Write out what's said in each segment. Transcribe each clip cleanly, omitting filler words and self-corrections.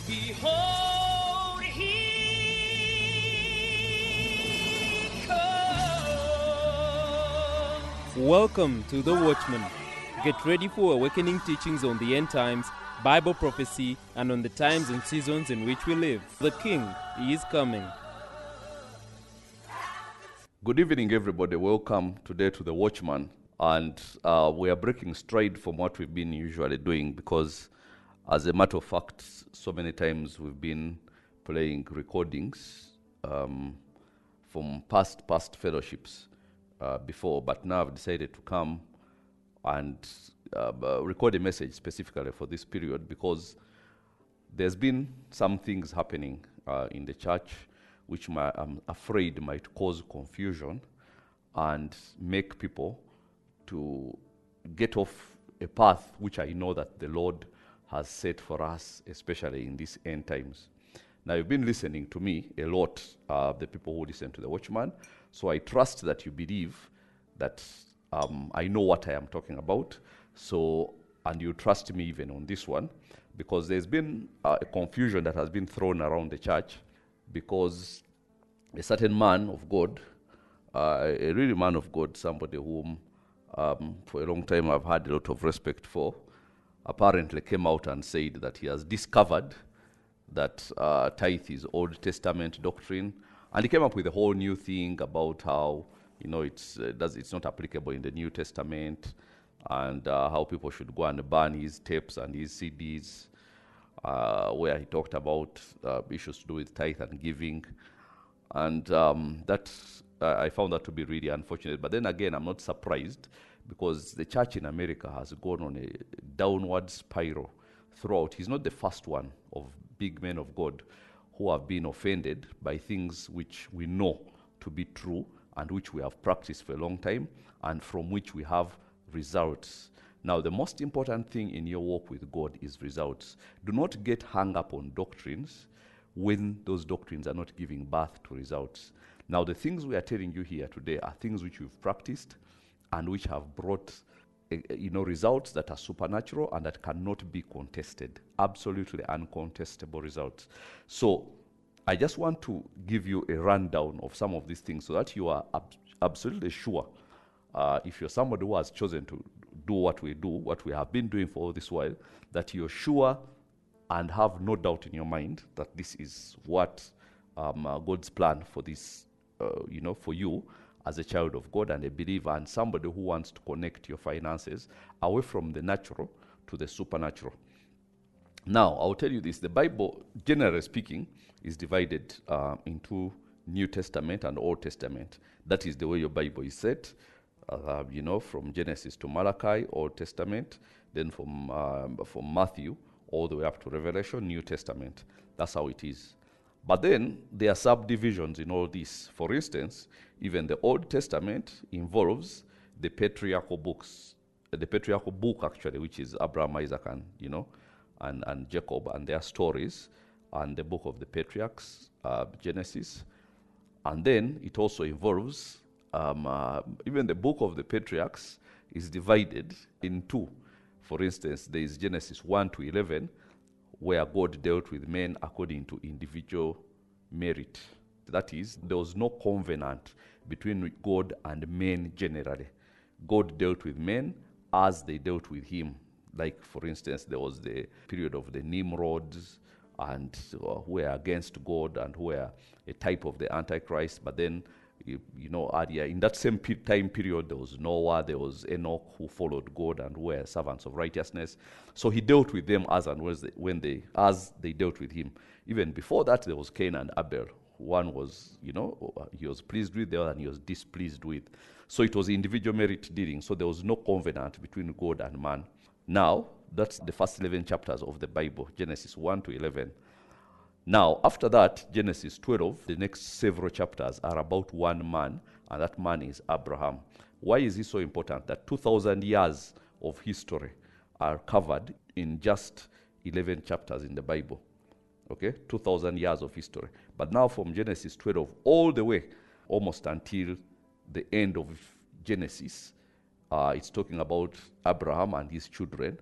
Behold, he comes. Welcome to The Watchman. Get ready for awakening teachings on the end times, Bible prophecy, and on the times and seasons in which we live. The King is coming. Good evening, everybody. Welcome today to The Watchman. And we are breaking stride from what we've been usually doing because, as a matter of fact, so many times we've been playing recordings from past fellowships before, but now I've decided to come and record a message specifically for this period because there's been some things happening in the church which I'm afraid might cause confusion and make people to get off a path which I know that the Lord has set for us, especially in these end times. Now, you've been listening to me a lot, the people who listen to The Watchman, so I trust that you believe that I know what I am talking about, and you trust me even on this one, because there's been a confusion that has been thrown around the church because a certain man of God, a really man of God, somebody whom for a long time I've had a lot of respect for, apparently came out and said that he has discovered that tithe is Old Testament doctrine, and he came up with a whole new thing about how it's not applicable in the New Testament, and how people should go and burn his tapes and his CDs, where he talked about issues to do with tithe and giving, and I found that to be really unfortunate. But then again, I'm not surprised because the church in America has gone on a downward spiral throughout. He's not the first one of big men of God who have been offended by things which we know to be true and which we have practiced for a long time and from which we have results. Now, the most important thing in your walk with God is results. Do not get hung up on doctrines when those doctrines are not giving birth to results. Now, the things we are telling you here today are things which you've practiced and which have brought results that are supernatural and that cannot be contested. Absolutely uncontestable results. So I just want to give you a rundown of some of these things so that you are absolutely sure, if you're somebody who has chosen to do, what we have been doing for all this while, that you're sure and have no doubt in your mind that this is what God's plan for this, for you as a child of God and a believer and somebody who wants to connect your finances away from the natural to the supernatural. Now, I'll tell you this. The Bible, generally speaking, is divided into New Testament and Old Testament. That is the way your Bible is set. From Genesis to Malachi, Old Testament. Then from Matthew all the way up to Revelation, New Testament. That's how it is. But then there are subdivisions in all this. For instance, even the Old Testament involves the patriarchal books, the patriarchal book actually, which is Abraham, Isaac, and Jacob and their stories, and the book of the patriarchs, Genesis. And then it also involves, even the book of the patriarchs is divided in two. For instance, there is Genesis 1 to 11, where God dealt with men according to individual merit. That is, there was no covenant between God and men generally. God dealt with men as they dealt with him. Like, for instance, there was the period of the Nimrods, and who were against God and who were a type of the Antichrist. But then, earlier in that same time period, there was Noah, there was Enoch, who followed God and were servants of righteousness. So he dealt with them as they dealt with him. Even before that, there was Cain and Abel. One was, he was pleased with, the other he was displeased with. So it was individual merit dealing. So there was no covenant between God and man. Now, that's the first 11 chapters of the Bible, Genesis 1 to 11. Now, after that, Genesis 12, the next several chapters are about one man, and that man is Abraham. Why is it so important that 2,000 years of history are covered in just 11 chapters in the Bible? Okay, 2,000 years of history. But now from Genesis 12 all the way almost until the end of Genesis, it's talking about Abraham and his children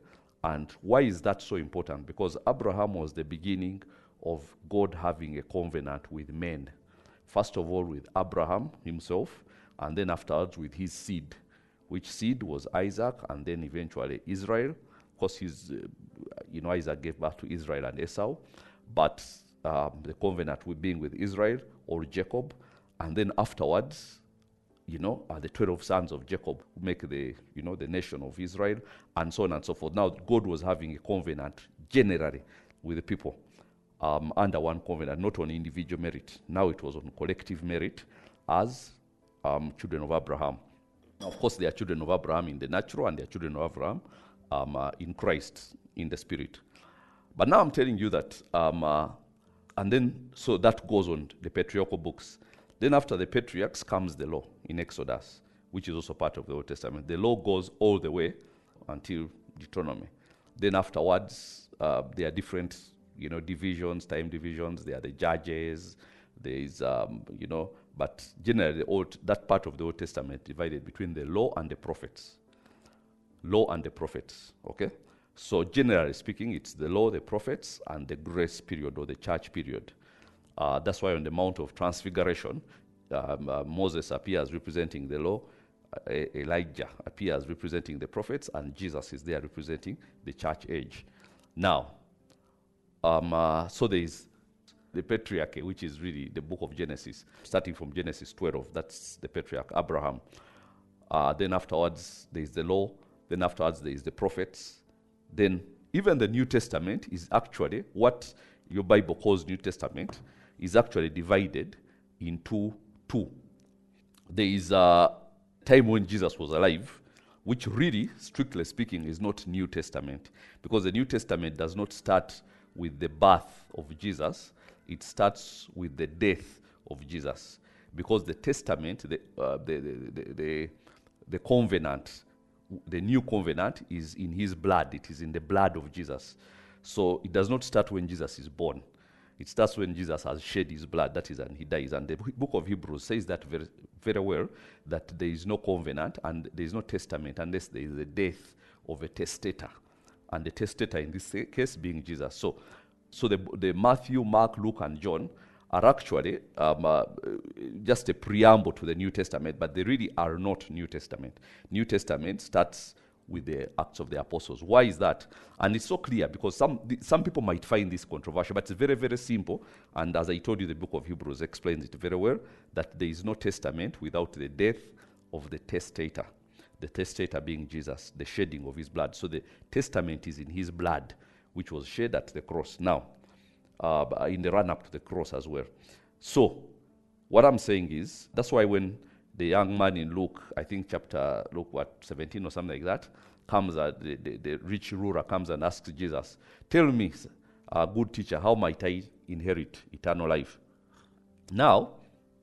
And why is that so important? Because Abraham was the beginning of God having a covenant with men. First of all, with Abraham himself, and then afterwards with his seed, which seed was Isaac, and then eventually Israel. Of course, Isaac gave birth to Israel and Esau, but the covenant with being with Israel or Jacob, and then afterwards, the 12 sons of Jacob who make the nation of Israel, and so on and so forth. Now, God was having a covenant generally with the people under one covenant, not on individual merit. Now it was on collective merit as children of Abraham. Now, of course, they are children of Abraham in the natural, and they are children of Abraham in Christ, in the spirit. But now I'm telling you that, and then, so that goes on the patriarchal books. Then after the patriarchs comes the law in Exodus, which is also part of the Old Testament. The law goes all the way until Deuteronomy. Then afterwards, there are different, divisions, time divisions. There are the judges. There is, but generally that part of the Old Testament divided between the law and the prophets. Law and the prophets, okay? So generally speaking, it's the law, the prophets, and the grace period or the church period. That's why on the Mount of Transfiguration, Moses appears representing the law, Elijah appears representing the prophets, and Jesus is there representing the church age. Now, so there is the patriarchy, which is really the book of Genesis, starting from Genesis 12. That's the patriarch, Abraham. Then afterwards, there is the law. Then afterwards, there is the prophets. Then even the New Testament is actually what your Bible calls New Testament, is actually divided into two. There is a time when Jesus was alive, which really, strictly speaking, is not New Testament, because the New Testament does not start with the birth of Jesus. It starts with the death of Jesus, because the testament, the covenant, the new covenant is in his blood. It is in the blood of Jesus. So it does not start when Jesus is born. It starts when Jesus has shed his blood, that is, and he dies. And the book of Hebrews says that very, very well, that there is no covenant and there is no testament unless there is the death of a testator. And the testator in this case being Jesus. So the Matthew, Mark, Luke, and John are actually just a preamble to the New Testament, but they really are not New Testament. New Testament starts with the Acts of the Apostles. Why is that? And it's so clear because some people might find this controversial, but it's very, very simple. And as I told you, the book of Hebrews explains it very well, that there is no testament without the death of the testator. The testator being Jesus, the shedding of his blood. So the testament is in his blood, which was shed at the cross. Now, in the run-up to the cross as well. So, what I'm saying is, that's why when the young man in Luke, I think Luke 17 or something like that, comes, the rich ruler comes and asks Jesus, tell me, good teacher, how might I inherit eternal life? Now,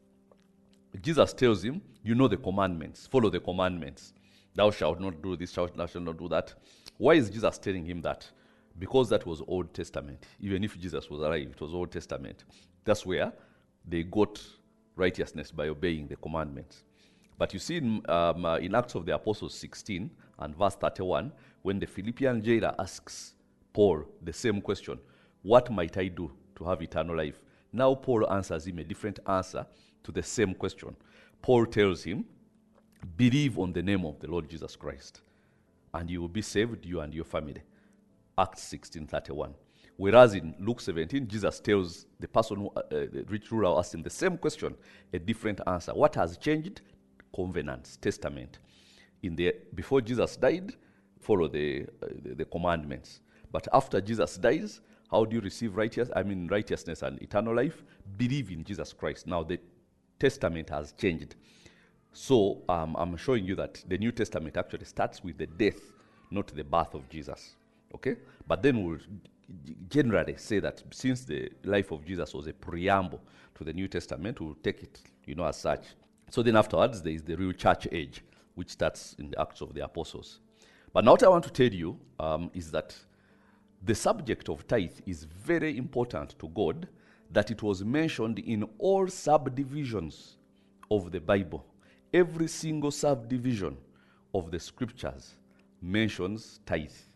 Jesus tells him, you know the commandments, follow the commandments. Thou shalt not do this, thou shalt not do that. Why is Jesus telling him that? Because that was Old Testament. Even if Jesus was alive, it was Old Testament. That's where they got righteousness by obeying the commandments. But you see in Acts of the Apostles 16 and verse 31, when the Philippian jailer asks Paul the same question, what might I do to have eternal life? Now Paul answers him a different answer to the same question. Paul tells him, believe on the name of the Lord Jesus Christ, and you will be saved, you and your family. Acts 16:31. Whereas in Luke 17, Jesus tells the person who, the rich ruler, asked him the same question, a different answer. What has changed? Covenants, testament. Before Jesus died, follow the commandments. But after Jesus dies, how do you receive righteousness and eternal life? Believe in Jesus Christ. Now the testament has changed. So I'm showing you that the New Testament actually starts with the death, not the birth of Jesus. Okay? But then we'll generally say that since the life of Jesus was a preamble to the New Testament, we'll take it, as such. So then afterwards, there is the real church age, which starts in the Acts of the Apostles. But now what I want to tell you is that the subject of tithe is very important to God, that it was mentioned in all subdivisions of the Bible. Every single subdivision of the scriptures mentions tithe.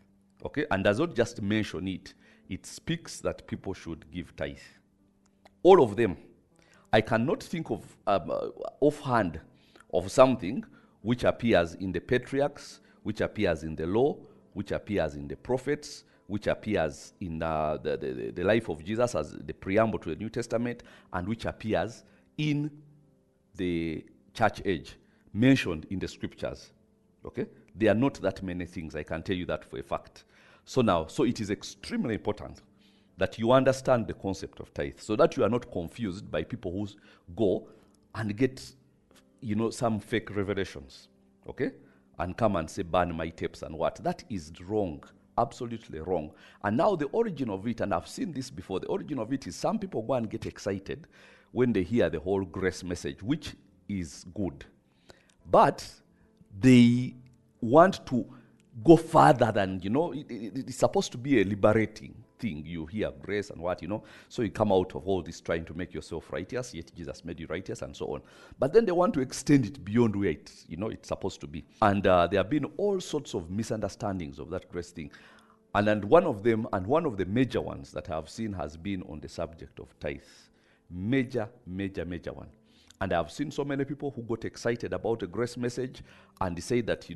Okay, and does not just mention it, it speaks that people should give tithe. All of them. I cannot think of offhand of something which appears in the patriarchs, which appears in the law, which appears in the prophets, which appears in the life of Jesus as the preamble to the New Testament, and which appears in the church age, mentioned in the scriptures. Okay? There are not that many things, I can tell you that for a fact. So it is extremely important that you understand the concept of tithe, so that you are not confused by people who go and get, some fake revelations, okay? And come and say, ban my tapes and what. That is wrong, absolutely wrong. And now the origin of it, and I've seen this before, the origin of it is some people go and get excited when they hear the whole grace message, which is good. But they want to go further than, it's supposed to be a liberating thing. You hear grace and what, so you come out of all this trying to make yourself righteous, yet Jesus made you righteous and so on. But then they want to extend it beyond where it's supposed to be. And there have been all sorts of misunderstandings of that grace thing. And one of the major ones that I have seen has been on the subject of tithe. Major one. And I have seen so many people who got excited about a grace message and they say that,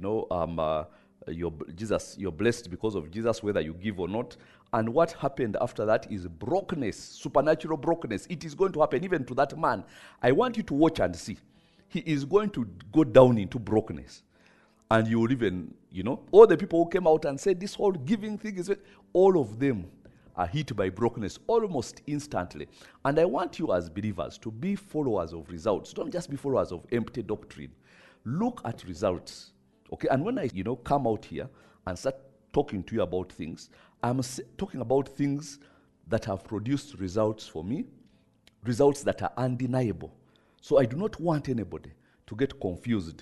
you're blessed because of Jesus, whether you give or not. And what happened after that is brokenness, supernatural brokenness. It is going to happen even to that man. I want you to watch and see. He is going to go down into brokenness. And you will even, all the people who came out and said this whole giving thing is, all of them are hit by brokenness almost instantly. And I want you as believers to be followers of results. Don't just be followers of empty doctrine. Look at results. Okay, and when I, come out here and start talking to you about things, I'm talking about things that have produced results for me, results that are undeniable. So I do not want anybody to get confused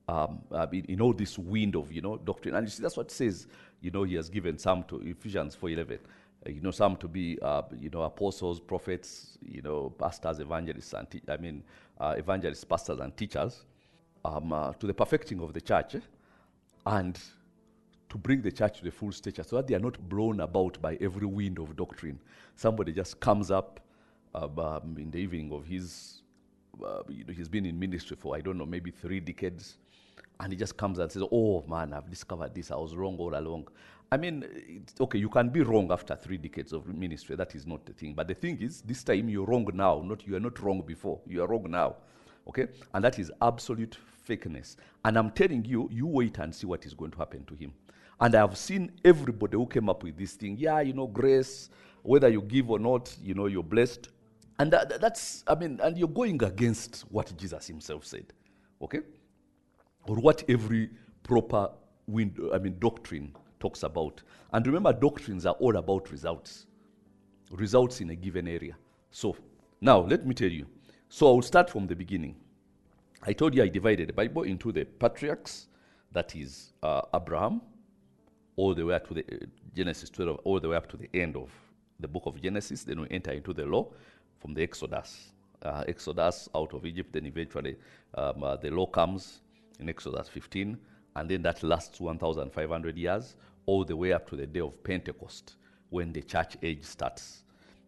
in all this wind of, doctrine. And you see, that's what it says, he has given some to Ephesians 4:11, some to be, apostles, prophets, pastors, evangelists, and evangelists, pastors, and teachers. To the perfecting of the church, and to bring the church to the full stature, so that they are not blown about by every wind of doctrine. Somebody just comes up in the evening of his, he's been in ministry for, maybe 3 decades, and he just comes and says, oh man, I've discovered this, I was wrong all along. Okay, you can be wrong after 3 decades of ministry, that is not the thing. But the thing is, this time you're wrong now, you are not wrong before, you are wrong now. Okay? And that is absolute fakeness. And I'm telling you, you wait and see what is going to happen to him. And I have seen everybody who came up with this thing, grace, whether you give or not, you're blessed. And and you're going against what Jesus himself said. Okay? Or what every proper doctrine talks about. And remember, doctrines are all about results. Results in a given area. So, now, let me tell you. So I will start from the beginning. I told you I divided the Bible into the patriarchs, that is Abraham, all the way up to the Genesis 12, all the way up to the end of the book of Genesis. Then we enter into the law from the Exodus. Exodus out of Egypt, then eventually the law comes in Exodus 15, and then that lasts 1,500 years, all the way up to the day of Pentecost, when the church age starts.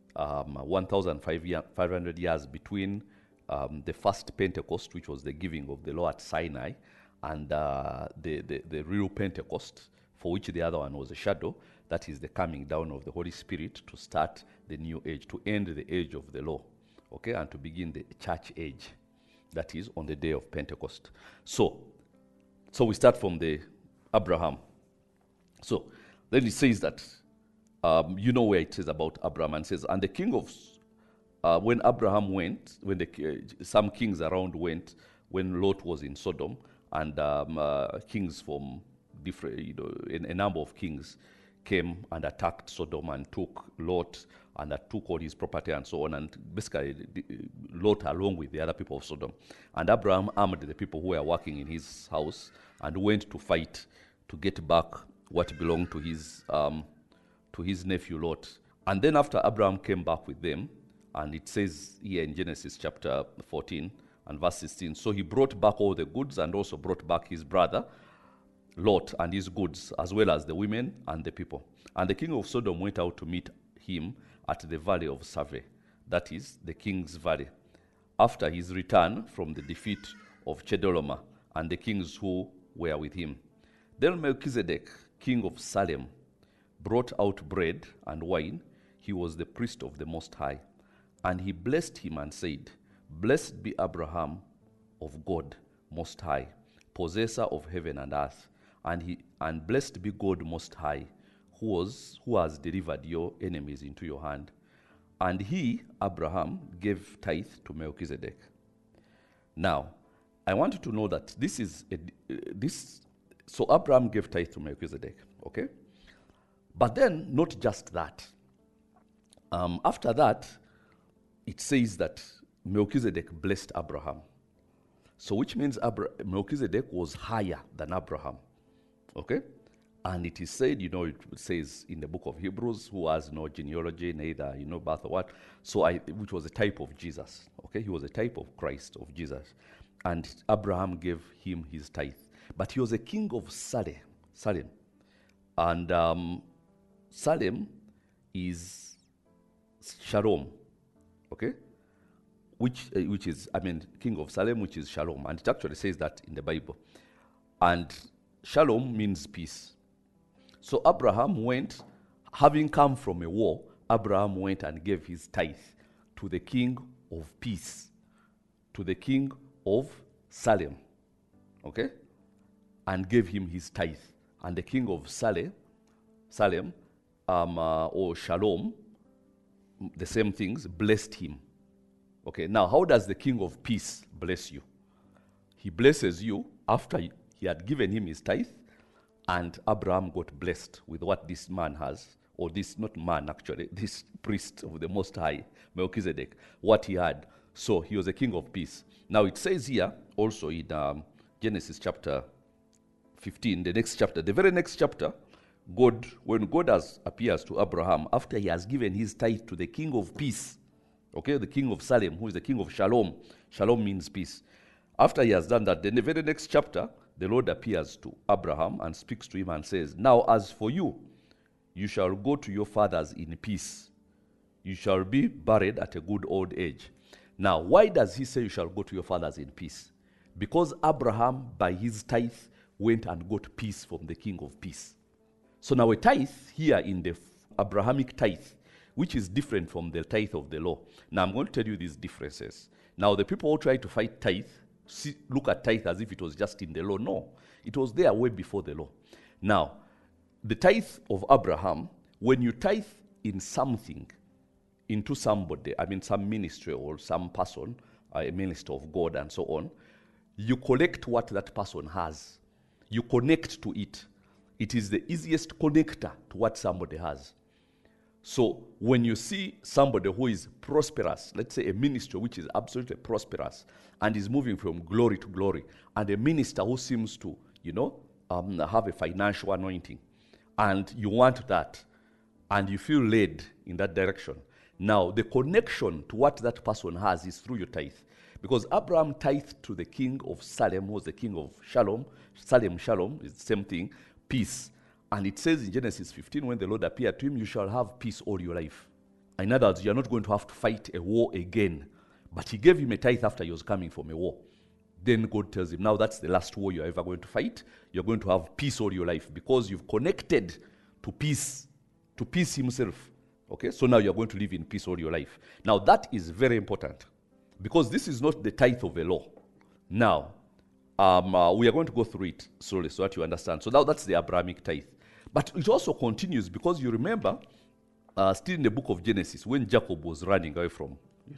1,500 years between the first Pentecost, which was the giving of the law at Sinai, and the real Pentecost, for which the other one was a shadow. That is the coming down of the Holy Spirit to start the new age, to end the age of the law, okay, and to begin the church age. That is on the day of Pentecost. So we start from the Abraham. So then it says that, where it says about Abraham, and says, and the king of, when Abraham went, when some kings around went, when Lot was in Sodom, and kings from different, a number of kings came and attacked Sodom and took Lot and took all his property and so on, and basically Lot along with the other people of Sodom. And Abraham armed the people who were working in his house and went to fight to get back what belonged to his nephew Lot. And then after Abraham came back with them, and it says here in Genesis chapter 14 and verse 16, so he brought back all the goods and also brought back his brother Lot and his goods, as well as the women and the people. And the king of Sodom went out to meet him at the valley of Save, that is, the king's valley, after his return from the defeat of Chedorlaomer and the kings who were with him. Then Melchizedek, king of Salem, brought out bread and wine. He was the priest of the Most High. And he blessed him and said, Blessed be Abraham of God Most High, possessor of heaven and earth. And blessed be God Most High, who has delivered your enemies into your hand. And he, Abraham, gave tithe to Melchizedek. Now, I want you to know that so Abraham gave tithe to Melchizedek, okay? But then, not just that. After that, it says that Melchizedek blessed Abraham. So which means Melchizedek was higher than Abraham, okay? And it is said, it says in the book of Hebrews, who has no genealogy, neither, birth or what. So which was a type of Jesus, okay? He was a type of Christ, of Jesus. And Abraham gave him his tithe. But he was a king of Salem. And Salem is Shalom, okay? Which is, king of Salem, which is Shalom. And it actually says that in the Bible. And Shalom means peace. So Abraham went, having come from a war, Abraham went and gave his tithe to the king of peace, to the king of Salem, okay? And gave him his tithe. And the king of Salem, or Shalom, the same things, blessed him. Okay, now how does the king of peace bless you? He blesses you after he had given him his tithe, and Abraham got blessed with what this man has, or this, not man actually, this priest of the Most High, Melchizedek, what he had. So he was a king of peace. Now it says here, also in Genesis chapter 15, the very next chapter, when God appears to Abraham, after he has given his tithe to the king of peace, okay, the king of Salem, who is the king of Shalom. Shalom means peace. After he has done that, then the very next chapter, the Lord appears to Abraham and speaks to him and says, Now as for you, you shall go to your fathers in peace. You shall be buried at a good old age. Now, why does he say you shall go to your fathers in peace? Because Abraham, by his tithe, went and got peace from the king of peace. So now a tithe here in the Abrahamic tithe, which is different from the tithe of the law. Now I'm going to tell you these differences. Now the people who try to fight tithe, look at tithe as if it was just in the law. No, it was there way before the law. Now, the tithe of Abraham, when you tithe in something, into somebody, some ministry or some person, a minister of God and so on, you collect what that person has. You connect to it. It is the easiest connector to what somebody has. So when you see somebody who is prosperous, let's say a minister which is absolutely prosperous and is moving from glory to glory, and a minister who seems to, have a financial anointing, and you want that, and you feel led in that direction. Now, the connection to what that person has is through your tithe. Because Abraham tithed to the king of Salem, who was the king of Shalom. Shalom is the same thing, peace. And it says in Genesis 15, when the Lord appeared to him, you shall have peace all your life. In other words, you're not going to have to fight a war again. But he gave him a tithe after he was coming from a war. Then God tells him, now that's the last war you're ever going to fight. You're going to have peace all your life because you've connected to peace himself. Okay, so now you're going to live in peace all your life. Now that is very important because this is not the tithe of a law. Now, we are going to go through it slowly so that you understand. So now that's the Abrahamic tithe. But it also continues because you remember, still in the book of Genesis, when Jacob was running away from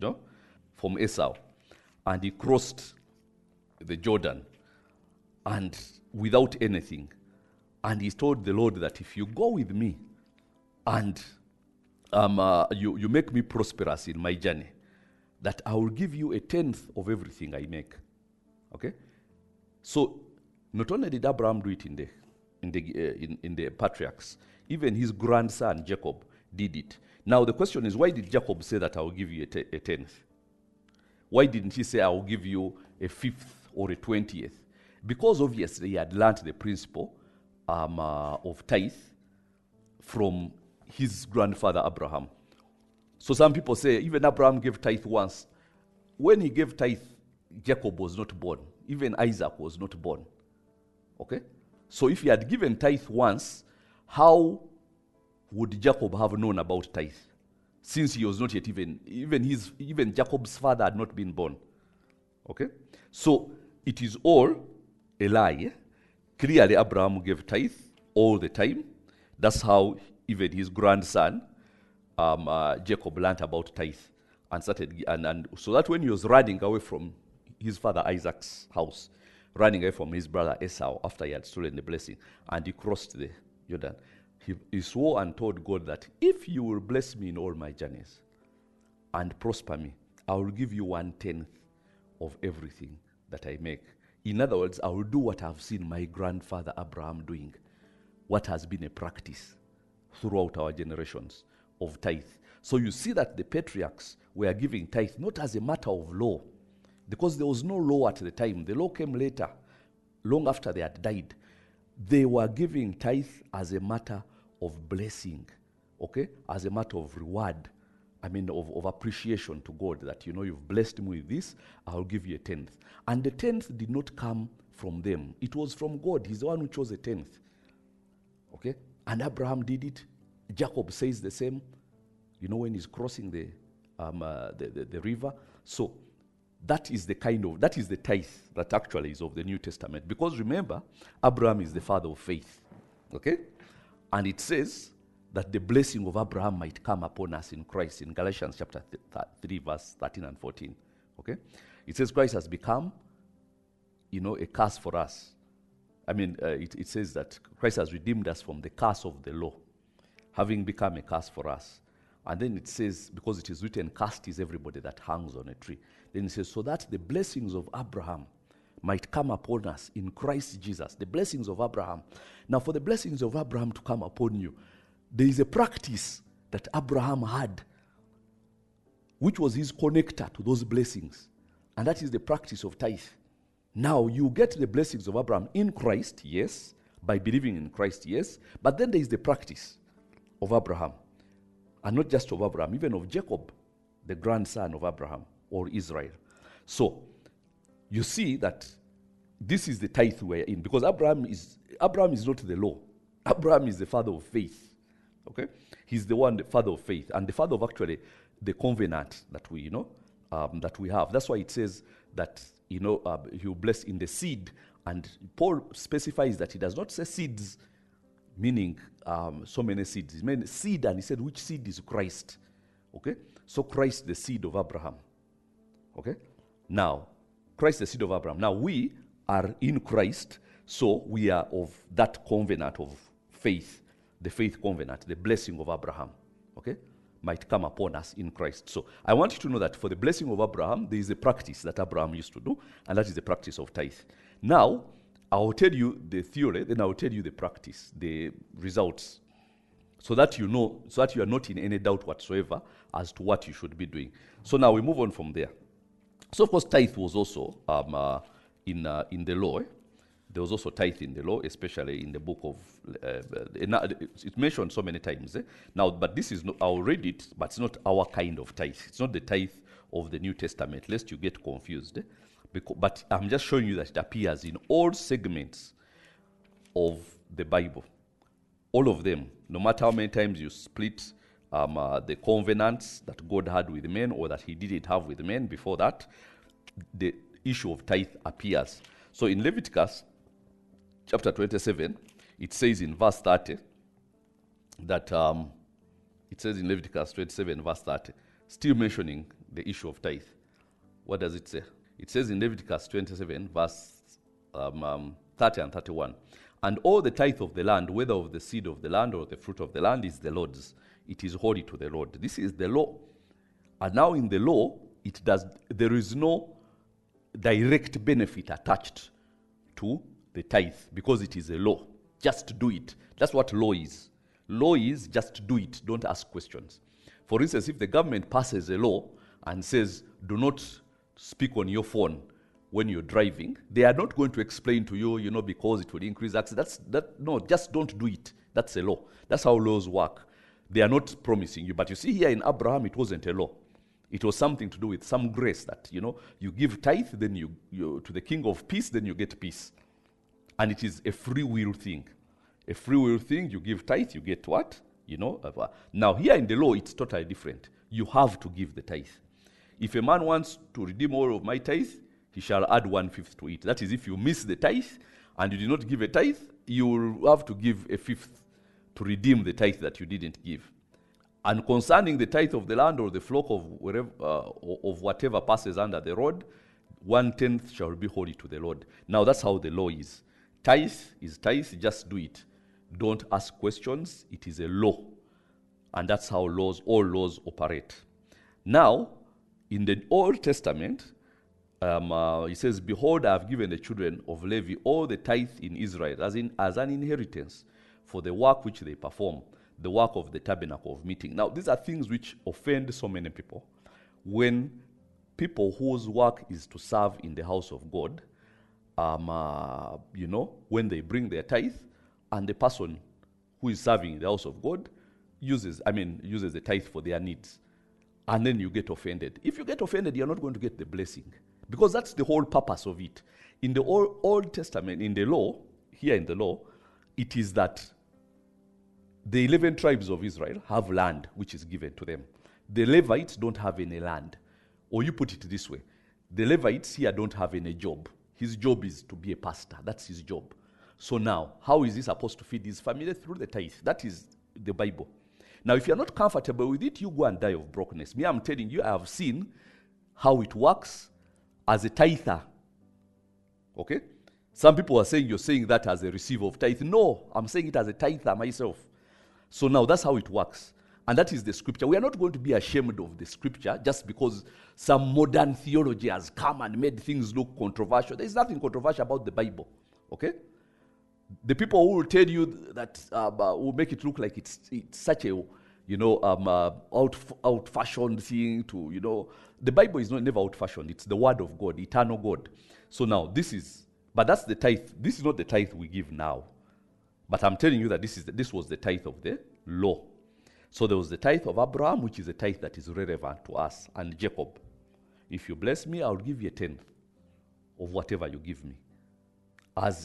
Esau, and he crossed the Jordan, and without anything, and he told the Lord that if you go with me, and you make me prosperous in my journey, that I will give you 1/10 of everything I make. Okay? So not only did Abraham do it in the patriarchs, even his grandson Jacob did it. Now the question is, why did Jacob say that I will give you 1/10? Why didn't he say I will give you 1/5 or 1/20? Because obviously he had learned the principle of tithe from his grandfather Abraham. So some people say even Abraham gave tithe once. When he gave tithe, Jacob was not born. Even Isaac was not born. Okay? So if he had given tithe once, how would Jacob have known about tithe? Since he was not yet even Jacob's father had not been born. Okay? So it is all a lie. Clearly Abraham gave tithe all the time. That's how even his grandson Jacob learned about tithe and started, and so that when he was running away from his father Isaac's house, running away from his brother Esau after he had stolen the blessing, and he crossed the Jordan, he swore and told God that if you will bless me in all my journeys and prosper me, I will give you 1/10 of everything that I make. In other words, I will do what I've seen my grandfather Abraham doing, what has been a practice throughout our generations of tithe. So you see that the patriarchs were giving tithe not as a matter of law, because there was no law at the time. The law came later, long after they had died. They were giving tithe as a matter of blessing, okay? As a matter of reward, of appreciation to God, that, you've blessed me with this, I'll give you 1/10. And the 1/10 did not come from them. It was from God. He's the one who chose a 1/10, okay? And Abraham did it. Jacob says the same, when he's crossing the river. So that is the tithe that actually is of the New Testament. Because remember, Abraham is the father of faith, okay? And it says that the blessing of Abraham might come upon us in Christ in Galatians chapter 3, verse 13 and 14, okay? It says Christ has become, a curse for us. It says that Christ has redeemed us from the curse of the law, having become a curse for us. And then it says, because it is written, cursed is everybody that hangs on a tree. Then it says, so that the blessings of Abraham might come upon us in Christ Jesus. The blessings of Abraham. Now, for the blessings of Abraham to come upon you, there is a practice that Abraham had, which was his connector to those blessings. And that is the practice of tithe. Now, you get the blessings of Abraham in Christ, yes, by believing in Christ, yes, but then there is the practice of Abraham, and not just of Abraham, even of Jacob, the grandson of Abraham, or Israel. So, you see that this is the tithe we're in, because Abraham is not the law. Abraham is the father of faith, okay? He's the father of faith, and the father of actually the covenant that we have. That's why it says that, he will bless in the seed. And Paul specifies that he does not say seeds, meaning so many seeds. He meant seed, and he said, which seed is Christ? Okay? So Christ, the seed of Abraham. Okay? Now, Christ, the seed of Abraham. Now, we are in Christ, so we are of that covenant of faith, the faith covenant, the blessing of Abraham. Okay? Might come upon us in Christ. So I want you to know that for the blessing of Abraham, there is a practice that Abraham used to do, and that is the practice of tithe. Now, I will tell you the theory, then I will tell you the practice, the results, so that you are not in any doubt whatsoever as to what you should be doing. So now we move on from there. So of course, tithe was also in the law. There was also tithe in the law, especially in the book of, it's mentioned so many times. Now, but this is not, I'll read it, but it's not our kind of tithe. It's not the tithe of the New Testament, lest you get confused. But I'm just showing you that it appears in all segments of the Bible. All of them, no matter how many times you split the covenants that God had with men or that he didn't have with men before that, the issue of tithe appears. So in Leviticus chapter 27, it says in verse 30 that, it says in Leviticus 27 verse 30, still mentioning the issue of tithe. What does it say? It says in Leviticus 27 verse 30 and 31, and all the tithe of the land, whether of the seed of the land or the fruit of the land, is the Lord's. It is holy to the Lord. This is the law. And now in the law, there is no direct benefit attached to the tithe, because it is a law. Just do it. That's what law is. Law is just do it. Don't ask questions. For instance, if the government passes a law and says, do not speak on your phone when you're driving, they are not going to explain to you, because it will increase accidents. No, just don't do it. That's a law. That's how laws work. They are not promising you. But you see here in Abraham, it wasn't a law. It was something to do with some grace that, you give tithe, then you to the King of Peace, then you get peace. And it is a free will thing. A free will thing, you give tithe, you get what? Now here in the law, it's totally different. You have to give the tithe. If a man wants to redeem all of my tithe, he shall add 1/5 to it. That is, if you miss the tithe and you did not give a tithe, you will have to give 1/5 to redeem the tithe that you didn't give. And concerning the tithe of the land or the flock of whatever passes under the road, 1/10 shall be holy to the Lord. Now that's how the law is. Tithe is tithe, just do it. Don't ask questions, it is a law. And that's how all laws operate. Now, in the Old Testament, he says, behold, I have given the children of Levi all the tithe in Israel as an inheritance for the work which they perform, the work of the tabernacle of meeting. Now, these are things which offend so many people. When people whose work is to serve in the house of God, when they bring their tithe, and the person who is serving in the house of God uses the tithe for their needs, and then you get offended. If you get offended, you're not going to get the blessing, because that's the whole purpose of it. In the Old Testament, in the law, here in the law, it is that the 11 tribes of Israel have land which is given to them. The Levites don't have any land. Or you put it this way, the Levites here don't have any job. His job is to be a pastor. That's his job. So now, how is he supposed to feed his family? Through the tithe. That is the Bible. Now, if you're not comfortable with it, you go and die of brokenness. Me, I'm telling you, I have seen how it works as a tither. Okay? Some people are saying you're saying that as a receiver of tithe. No, I'm saying it as a tither myself. So now that's how it works. And that is the scripture. We are not going to be ashamed of the scripture just because some modern theology has come and made things look controversial. There's nothing controversial about the Bible. Okay? The people who will tell you that will make it look like it's such a out-fashioned thing to, the Bible is never out-fashioned. It's the word of God, eternal God. So now but that's the tithe. This is not the tithe we give now. But I'm telling you that this was the tithe of the law. So there was the tithe of Abraham, which is a tithe that is relevant to us, and Jacob. If you bless me, I'll give you 1/10 of whatever you give me, as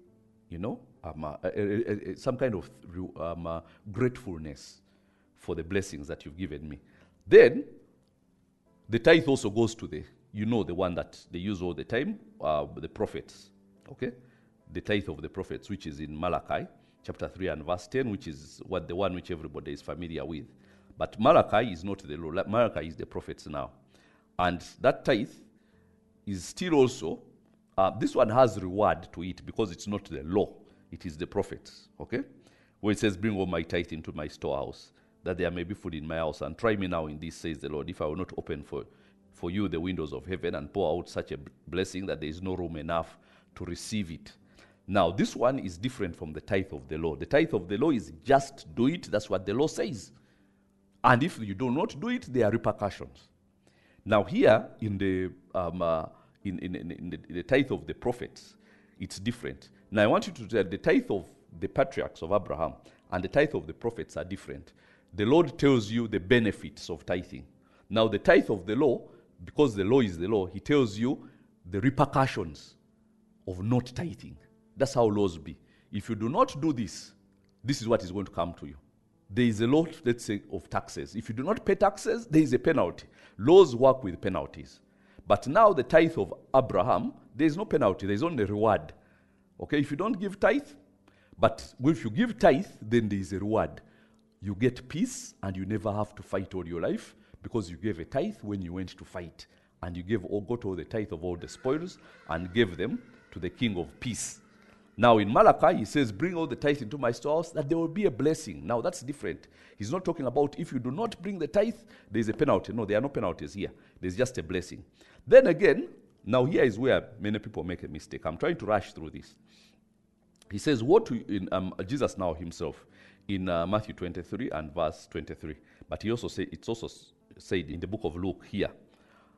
some kind of gratefulness for the blessings that you've given me. Then the tithe also goes to the one that they use all the time, the prophets. Okay, the tithe of the prophets, which is in Malachi chapter 3 and verse 10, which is the one which everybody is familiar with. But Malachi is not the law. Malachi is the prophets now. And that tithe is still also, this one has reward to it because it's not the law. It is the prophets, okay? Where it says, bring all my tithe into my storehouse, that there may be food in my house. And try me now in this, says the Lord, if I will not open for you the windows of heaven and pour out such a blessing that there is no room enough to receive it. Now, this one is different from the tithe of the law. The tithe of the law is just do it. That's what the law says. And if you do not do it, there are repercussions. Now, here in the tithe of the prophets, it's different. Now, I want you to tell the tithe of the patriarchs of Abraham and the tithe of the prophets are different. The Lord tells you the benefits of tithing. Now, the tithe of the law, because the law is the law, he tells you the repercussions of not tithing. That's how laws be. If you do not do this, this is what is going to come to you. There is a law, let's say, of taxes. If you do not pay taxes, there is a penalty. Laws work with penalties. But now the tithe of Abraham, there is no penalty. There is only reward. Okay, if you don't give tithe, but if you give tithe, then there is a reward. You get peace and you never have to fight all your life because you gave a tithe when you went to fight. And you got all the tithe of all the spoils and gave them to the King of Peace. Now in Malachi, he says, bring all the tithe into my storehouse, that there will be a blessing. Now that's different. He's not talking about if you do not bring the tithe, there's a penalty. No, there are no penalties here. There's just a blessing. Then again, now here is where many people make a mistake. I'm trying to rush through this. He says, Jesus now himself, in Matthew 23 and verse 23. But it's also said in the book of Luke here.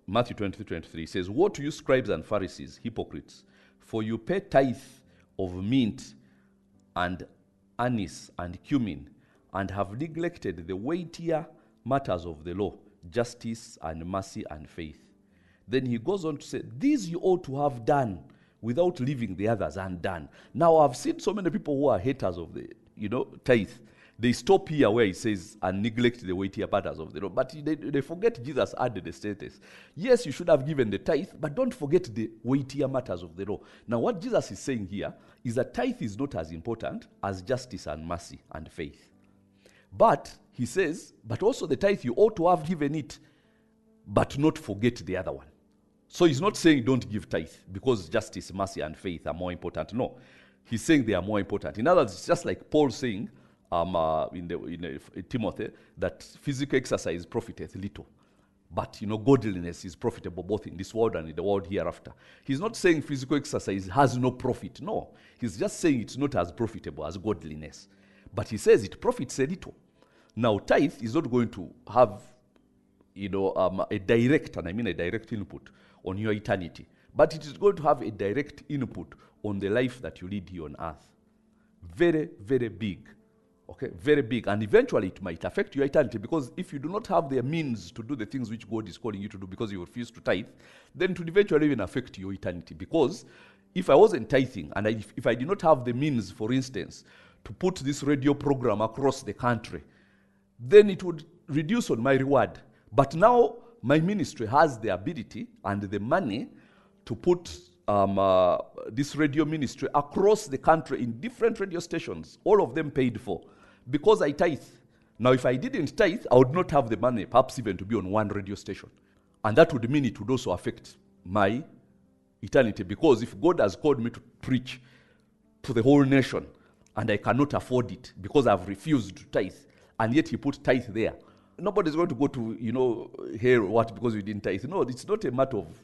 Matthew 23:23 says, "Woe to you, scribes and Pharisees, hypocrites, for you pay tithe of mint and anise and cumin, and have neglected the weightier matters of the law, justice and mercy and faith." Then he goes on to say, "These you ought to have done without leaving the others undone." Now, I've seen so many people who are haters of the, tithe. They stop here where he says, "and neglect the weightier matters of the law." But they forget Jesus added the status. Yes, you should have given the tithe, but don't forget the weightier matters of the law. Now, what Jesus is saying here is that tithe is not as important as justice and mercy and faith. But he says, but also the tithe, you ought to have given it, but not forget the other one. So he's not saying don't give tithe because justice, mercy, and faith are more important. No, he's saying they are more important. In other words, it's just like Paul saying in Timothy that physical exercise profiteth little, but godliness is profitable both in this world and in the world hereafter. He's not saying physical exercise has no profit. No, he's just saying it's not as profitable as godliness. But he says it profits a little. Now, tithe is not going to have a direct, and I mean a direct input on your eternity, but it is going to have a direct input on the life that you lead here on earth. Very, very big. Okay, very big. And eventually it might affect your eternity, because if you do not have the means to do the things which God is calling you to do because you refuse to tithe, then it will eventually even affect your eternity. Because if I wasn't tithing, and if I did not have the means, for instance, to put this radio program across the country, then it would reduce on my reward. But now my ministry has the ability and the money to put this radio ministry across the country in different radio stations, all of them paid for, because I tithe. Now, if I didn't tithe, I would not have the money, perhaps even to be on one radio station. And that would mean it would also affect my eternity, because if God has called me to preach to the whole nation and I cannot afford it because I've refused to tithe, and yet he put tithe there, nobody's going to go to, hear what because you didn't tithe. No, it's not a matter of,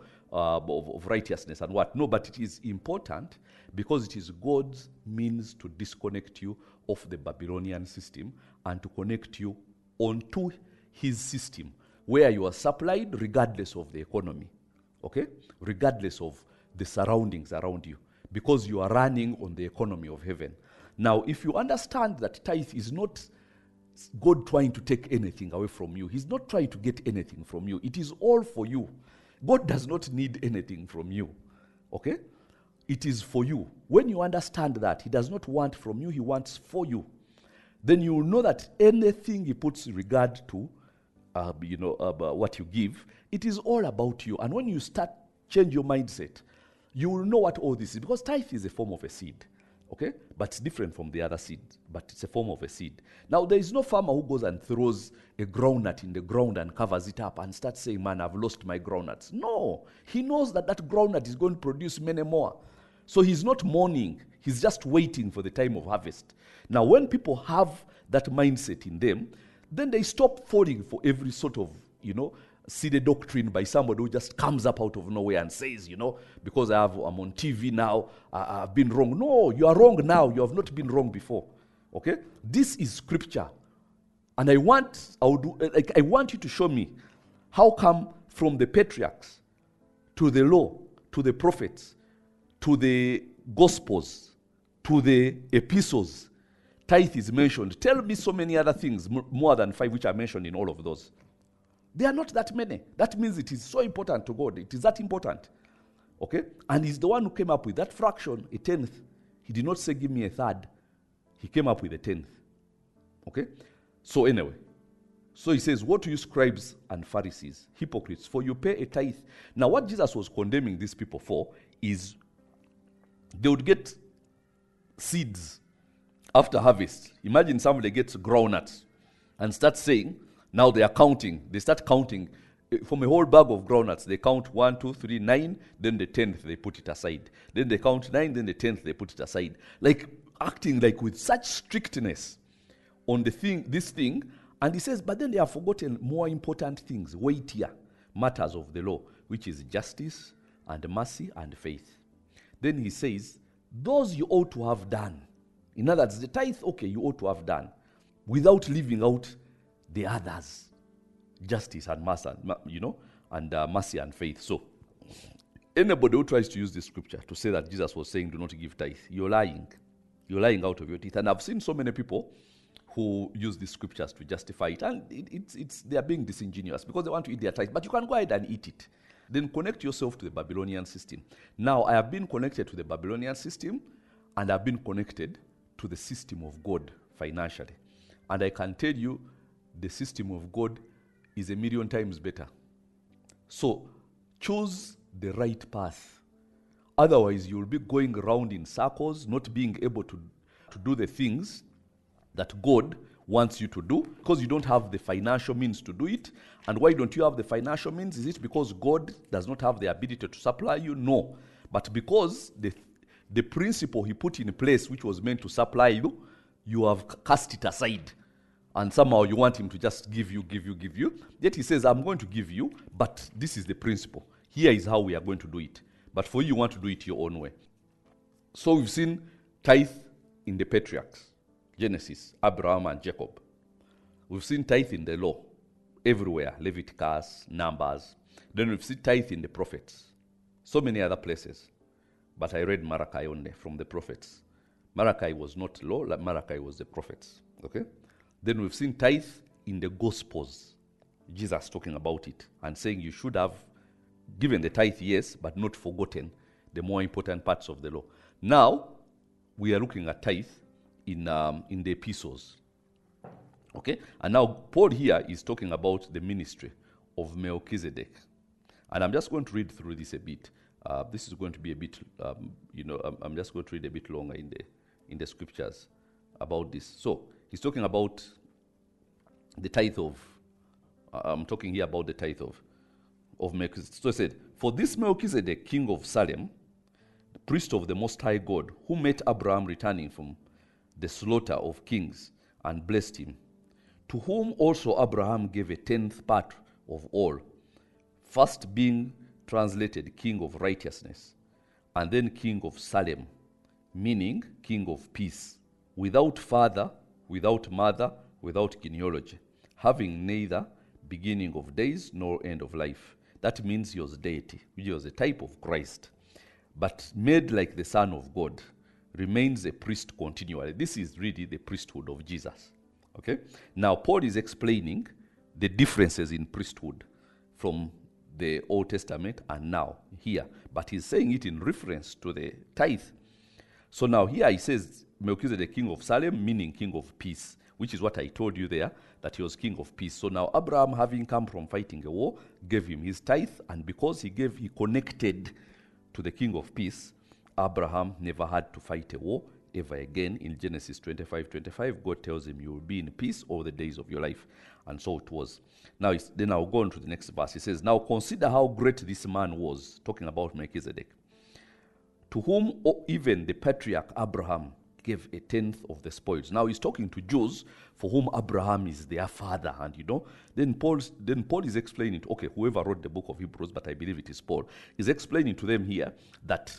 of righteousness and what. No, but it is important because it is God's means to disconnect you of the Babylonian system and to connect you onto his system, where you are supplied regardless of the economy, okay? Regardless of the surroundings around you, because you are running on the economy of heaven. Now, if you understand that tithe is not God trying to take anything away from you. He's not trying to get anything from you. It is all for you. God does not need anything from you. Okay? It is for you. When you understand that, he does not want from you, he wants for you. Then you will know that anything he puts in regard to, what you give, it is all about you. And when you start change your mindset, you will know what all this is. Because tithe is a form of a seed. Okay? But it's different from the other seed. But it's a form of a seed. Now, there is no farmer who goes and throws a groundnut in the ground and covers it up and starts saying, "Man, I've lost my groundnuts." No. He knows that groundnut is going to produce many more. So he's not mourning. He's just waiting for the time of harvest. Now, when people have that mindset in them, then they stop falling for every sort of, seeded doctrine by somebody who just comes up out of nowhere and says, because I'm on TV now, I've been wrong. No, you are wrong now. You have not been wrong before. Okay? This is scripture. And I want you to show me how come from the patriarchs to the law, to the prophets, to the gospels, to the epistles, tithe is mentioned. Tell me so many other things, more than 5, which are mentioned in all of those. There are not that many. That means it is so important to God. It is that important. Okay? And he's the one who came up with that fraction, a tenth. He did not say, "Give me a third." He came up with a tenth. Okay? So anyway. So he says, "Woe to you, scribes and Pharisees, hypocrites, for you pay a tithe." Now, what Jesus was condemning these people for is they would get seeds after harvest. Imagine somebody gets groundnuts and starts saying, now they are counting. They start counting from a whole bag of groundnuts. They count 1, 2, 3, 9. Then the 10th they put it aside. Then they count 9. Then the 10th they put it aside. Like acting like with such strictness on this thing. And he says, but then they have forgotten more important things, weightier matters of the law, which is justice and mercy and faith. Then he says, those you ought to have done. In other words, the tithe, okay, you ought to have done, without leaving out the others, justice and mercy, and mercy and faith. So anybody who tries to use this scripture to say that Jesus was saying do not give tithe, you're lying. You're lying out of your teeth. And I've seen so many people who use these scriptures to justify it, and they are being disingenuous because they want to eat their tithe. But you can go ahead and eat it. Then connect yourself to the Babylonian system. Now, I have been connected to the Babylonian system, and I've been connected to the system of God financially. And I can tell you, the system of God is 1,000,000 times better. So, choose the right path. Otherwise, you'll be going around in circles, not being able to do the things that God wants you to do because you don't have the financial means to do it. And why don't you have the financial means? Is it because God does not have the ability to supply you? No. But because the principle he put in place, which was meant to supply you, you have cast it aside. And somehow you want him to just give you. Yet he says, I'm going to give you, but this is the principle. Here is how we are going to do it. But for you want to do it your own way. So we've seen tithe in the patriarchs. Genesis, Abraham and Jacob. We've seen tithe in the law everywhere, Leviticus, Numbers. Then we've seen tithe in the prophets. So many other places. But I read Malachi only from the prophets. Malachi was not law, Malachi was the prophets. Okay? Then we've seen tithe in the Gospels. Jesus talking about it and saying you should have given the tithe, yes, but not forgotten the more important parts of the law. Now, we are looking at tithe in the epistles. Okay? And now Paul here is talking about the ministry of Melchizedek. And I'm just going to read through this a bit. This is going to be a bit, I'm just going to read a bit longer in the scriptures about this. So he's talking about the tithe of, I'm talking here about the tithe of Melchizedek. So he said, for this Melchizedek, king of Salem, the priest of the Most High God, who met Abraham returning from the slaughter of kings and blessed him, to whom also Abraham gave a 10th part of all, first being translated king of righteousness, and then king of Salem, meaning king of peace, without father, without mother, without genealogy, having neither beginning of days nor end of life. That means he was deity, which was a type of Christ, but made like the Son of God, remains a priest continually. This is really the priesthood of Jesus. Okay? Now, Paul is explaining the differences in priesthood from the Old Testament and now here. But he's saying it in reference to the tithe. So now here he says, Melchizedek, king of Salem, meaning king of peace, which is what I told you there, that he was king of peace. So now Abraham, having come from fighting a war, gave him his tithe, and because he connected to the king of peace, Abraham never had to fight a war ever again. In Genesis 25:25, God tells him, you will be in peace all the days of your life. And so it was. Now, then I'll go on to the next verse. He says, now consider how great this man was, talking about Melchizedek, to whom even the patriarch Abraham gave a 10th of the spoils. Now he's talking to Jews for whom Abraham is their father. And then Paul is explaining, okay, whoever wrote the book of Hebrews, but I believe it is Paul, is explaining to them here that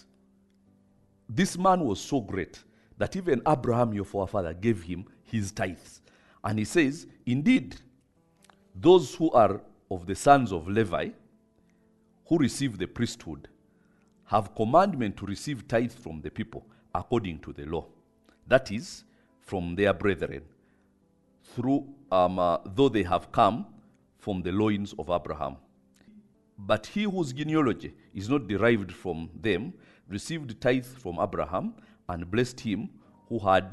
this man was so great that even Abraham, your forefather, gave him his tithes. And he says, indeed, those who are of the sons of Levi, who receive the priesthood, have commandment to receive tithe from the people according to the law. That is, from their brethren, through though they have come from the loins of Abraham. But he whose genealogy is not derived from them received tithe from Abraham and blessed him who had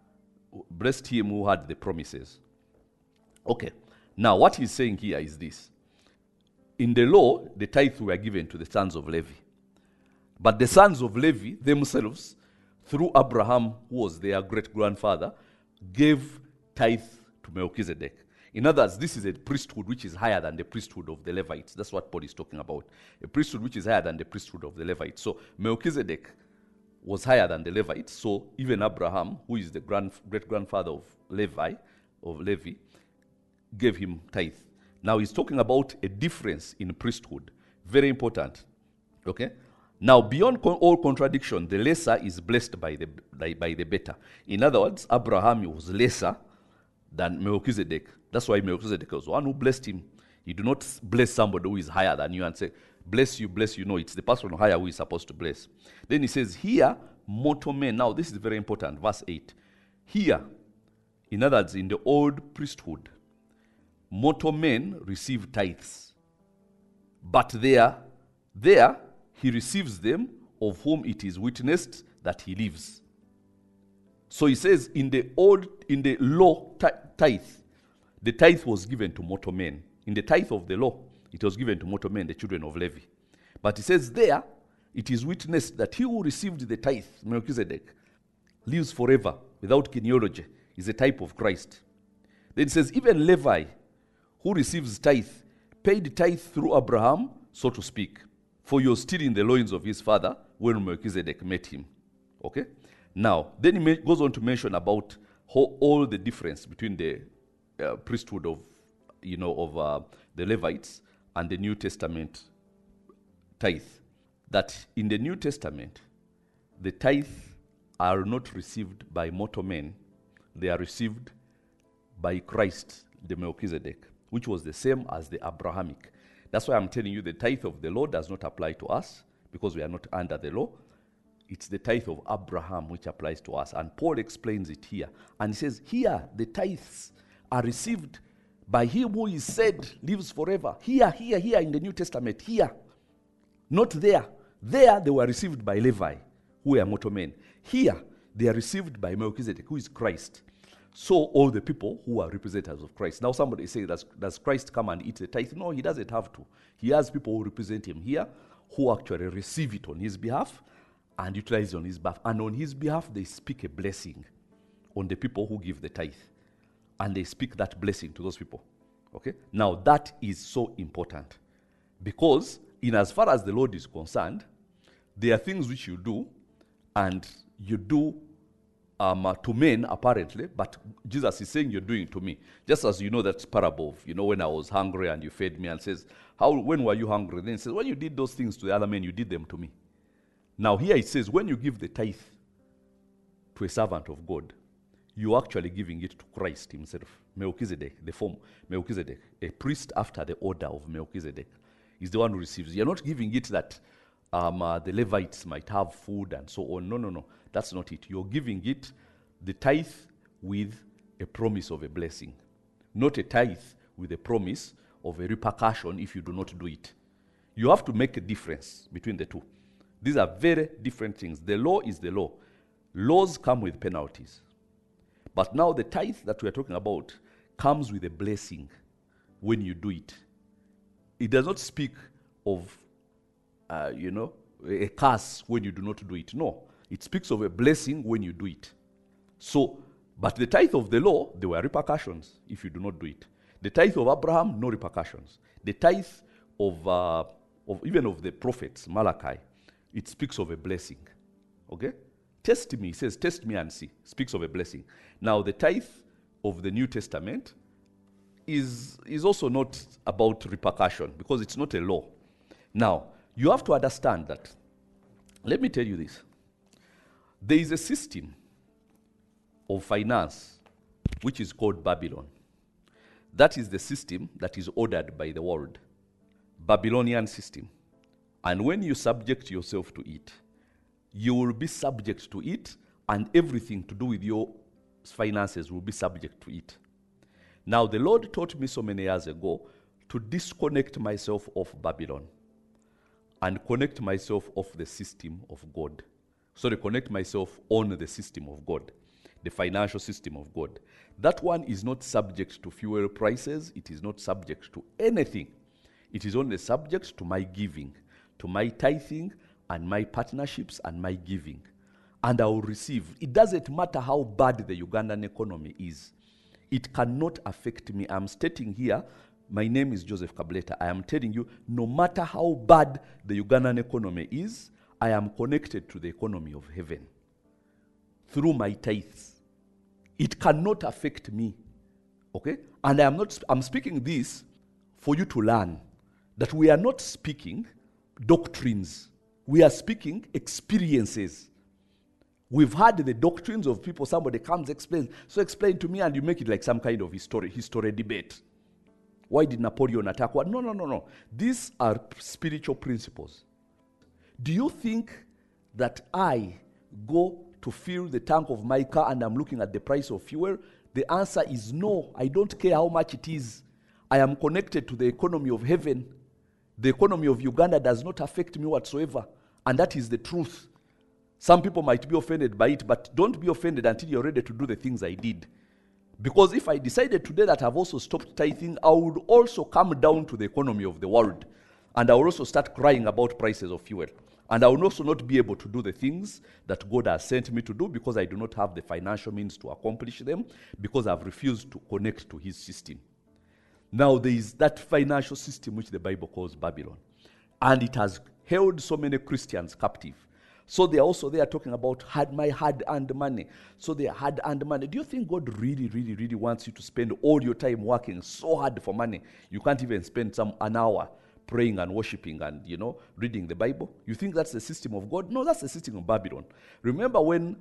the promises. Okay. Now what he's saying here is this. In the law, the tithe were given to the sons of Levi. But the sons of Levi themselves, through Abraham, who was their great-grandfather, gave tithe to Melchizedek. In other words, this is a priesthood which is higher than the priesthood of the Levites. That's what Paul is talking about. A priesthood which is higher than the priesthood of the Levites. So Melchizedek was higher than the Levites. So even Abraham, who is the great-grandfather of Levi, gave him tithe. Now he's talking about a difference in priesthood. Very important. Okay? Now, beyond all contradiction, the lesser is blessed by the better. In other words, Abraham was lesser than Melchizedek. That's why Melchizedek was one who blessed him. You do not bless somebody who is higher than you and say, bless you, bless you. No, it's the person higher who is supposed to bless. Then he says, here, mortal men. Now, this is very important. Verse 8. Here, in other words, in the old priesthood, mortal men receive tithes. But there, he receives them of whom it is witnessed that he lives. So he says, in the law tithe, the tithe was given to mortal men. In the tithe of the law, it was given to mortal men, the children of Levi. But he says there, it is witnessed that he who received the tithe, Melchizedek, lives forever without genealogy, is a type of Christ. Then it says, even Levi, who receives tithe, paid tithe through Abraham, so to speak, for he was still in the loins of his father when Melchizedek met him. Okay? Now, then he goes on to mention about all the difference between the priesthood of the Levites and the New Testament tithe. That in the New Testament, the tithe are not received by mortal men, they are received by Christ, the Melchizedek, which was the same as the Abrahamic. That's why I'm telling you the tithe of the law does not apply to us because we are not under the law. It's the tithe of Abraham which applies to us. And Paul explains it here. And he says, here the tithes are received by him who is said lives forever. Here in the New Testament, here. Not there. There they were received by Levi, who were mortal men. Here they are received by Melchizedek, who is Christ. So all the people who are representatives of Christ. Now somebody say, does Christ come and eat the tithe? No, he doesn't have to. He has people who represent him here, who actually receive it on his behalf and utilize it on his behalf. And on his behalf, they speak a blessing on the people who give the tithe. And they speak that blessing to those people. Okay? Now that is so important. Because in as far as the Lord is concerned, there are things which you do, and you do to men, apparently, but Jesus is saying you're doing it to me. Just as you know that parable of, when I was hungry and you fed me, and says, when were you hungry? Then he says, when you did those things to the other men, you did them to me. Now here it says, when you give the tithe to a servant of God, you're actually giving it to Christ himself. Melchizedek, the form Melchizedek, a priest after the order of Melchizedek, is the one who receives. You're not giving it that the Levites might have food and so on. No. That's not it. You're giving it the tithe with a promise of a blessing. Not a tithe with a promise of a repercussion if you do not do it. You have to make a difference between the two. These are very different things. The law is the law. Laws come with penalties. But now the tithe that we are talking about comes with a blessing when you do it. It does not speak of, a curse when you do not do it. No. It speaks of a blessing when you do it. So, but the tithe of the law, there were repercussions if you do not do it. The tithe of Abraham, no repercussions. The tithe of even of the prophets, Malachi, it speaks of a blessing. Okay? Test me, he says, test me and see. Speaks of a blessing. Now, the tithe of the New Testament is also not about repercussion because it's not a law. Now, you have to understand that. Let me tell you this. There is a system of finance which is called Babylon. That is the system that is ordered by the world. Babylonian system. And when you subject yourself to it, you will be subject to it, and everything to do with your finances will be subject to it. Now, the Lord taught me so many years ago to disconnect myself of Babylon and connect myself off the system of God. So to connect myself on the system of God, the financial system of God. That one is not subject to fuel prices. It is not subject to anything. It is only subject to my giving, to my tithing and my partnerships and my giving. And I will receive. It doesn't matter how bad the Ugandan economy is. It cannot affect me. I'm stating here, my name is Joseph Kableta. I am telling you, no matter how bad the Ugandan economy is, I am connected to the economy of heaven through my tithes. It cannot affect me. Okay? And I'm speaking this for you to learn that we are not speaking doctrines. We are speaking experiences. We've heard the doctrines of people. Somebody comes, explains. So explain to me, and you make it like some kind of history debate. Why did Napoleon attack what? No. These are spiritual principles. Do you think that I go to fill the tank of my car and I'm looking at the price of fuel? The answer is no. I don't care how much it is. I am connected to the economy of heaven. The economy of Uganda does not affect me whatsoever. And that is the truth. Some people might be offended by it, but don't be offended until you're ready to do the things I did. Because if I decided today that I've also stopped tithing, I would also come down to the economy of the world. And I will also start crying about prices of fuel. And I will also not be able to do the things that God has sent me to do because I do not have the financial means to accomplish them, because I've refused to connect to his system. Now there is that financial system which the Bible calls Babylon. And it has held so many Christians captive. So they are also there talking about my hard-earned money. So they are hard-earned money. Do you think God really wants you to spend all your time working so hard for money? You can't even spend an hour praying and worshiping and, reading the Bible? You think that's the system of God? No, that's the system of Babylon. Remember when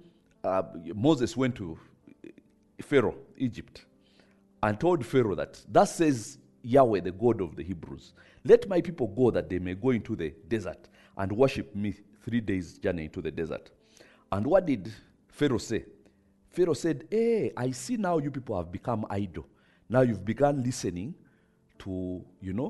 Moses went to Pharaoh, Egypt, and told Pharaoh that, thus says Yahweh, the God of the Hebrews, let my people go that they may go into the desert and worship me 3 days journey into the desert. And what did Pharaoh say? Pharaoh said, hey, I see now you people have become idle. Now you've begun listening to,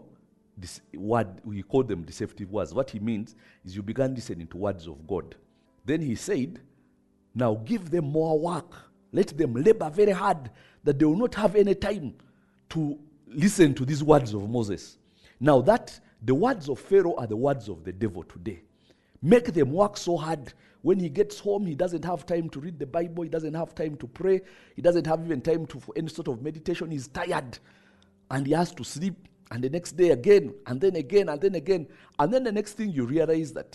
this word, we call them deceptive words. What he means is you began listening to words of God. Then he said, now give them more work. Let them labor very hard, that they will not have any time to listen to these words of Moses. Now the words of Pharaoh are the words of the devil today. Make them work so hard. When he gets home, he doesn't have time to read the Bible. He doesn't have time to pray. He doesn't have even time for any sort of meditation. He's tired. And he has to sleep. And the next day again, and then again, and then again. And then the next thing you realize that